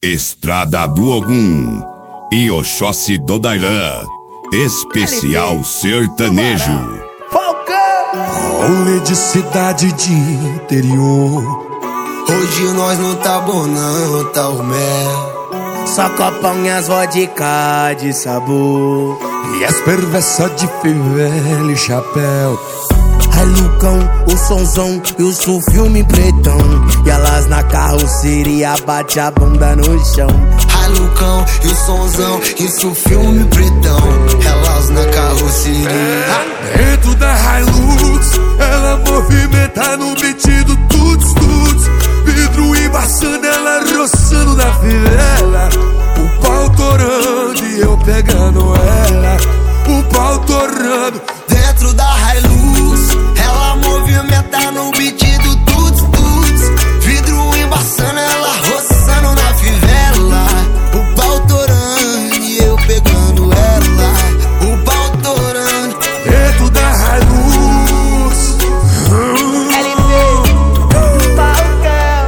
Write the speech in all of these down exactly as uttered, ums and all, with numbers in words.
Estrada do Ogum e Oxóssi do Dairã. Especial sertanejo. Rolê de cidade de interior. Hoje nós não tá bom não, tá o mel. Só copão e as vodka de sabor. E as perversas de fivela e chapéu. Ai Lucão, o sonzão e o sul-filme pretão. E elas na carroceria bate a bunda no chão. Ai Lucão e o sonzão e o sul-filme pretão. Elas na carroceria. Dentro da Hilux, ela movimenta no beat do tuts tuts. Vidro embaçando, ela roçando na fivela. O pau torando e eu pegando ela. O pau torando. Dentro da Hilux, ela movimenta no beat do tuts tuts. Vidro embaçando, ela roçando na fivela. O pau torando e eu pegando ela. O pau torando. Dentro da Hilux. L P, Falcão,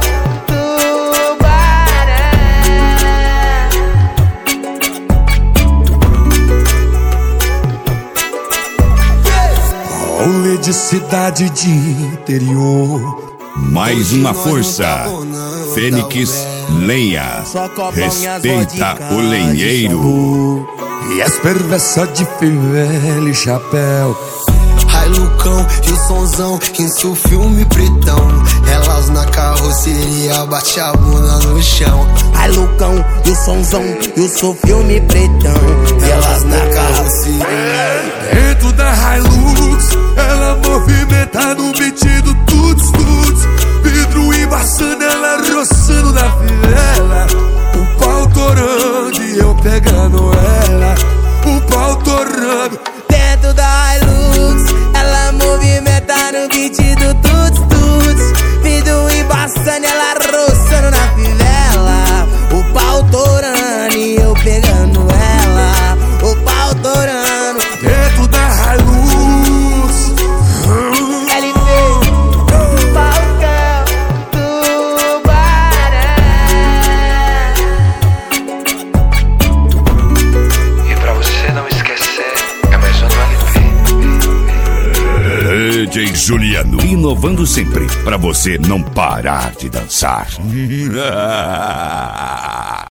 Tubarão. Rolê de cidade de interior. Mais uma força. Fênix Lenha. Respeita o lenheiro. E as perversas de fivela e chapéu. Ai Lucão e o sonzão, isso filme pretão. Elas na carroceria bate a bunda no chão. Ai Lucão e o sonzão e o sul-filme pretão. Elas na carroceria. Dentro da Hilux, ela movimenta no beat do tuts tuts. Vidro embaçando, ela roçando na fivela. O pau torando e eu pegando ela. O pau torando. Dentro da Hilux, ela movimenta no beat do tuts tuts. Vidro embaçando, ela roçando na fivela. O pau torando e eu pegando ela. O pau torando. Dentro da Hilux. L P, Falcão, Tubarão. E pra você não esquecer, é mais um do L P. D J Juliano, inovando sempre, pra você não parar de dançar.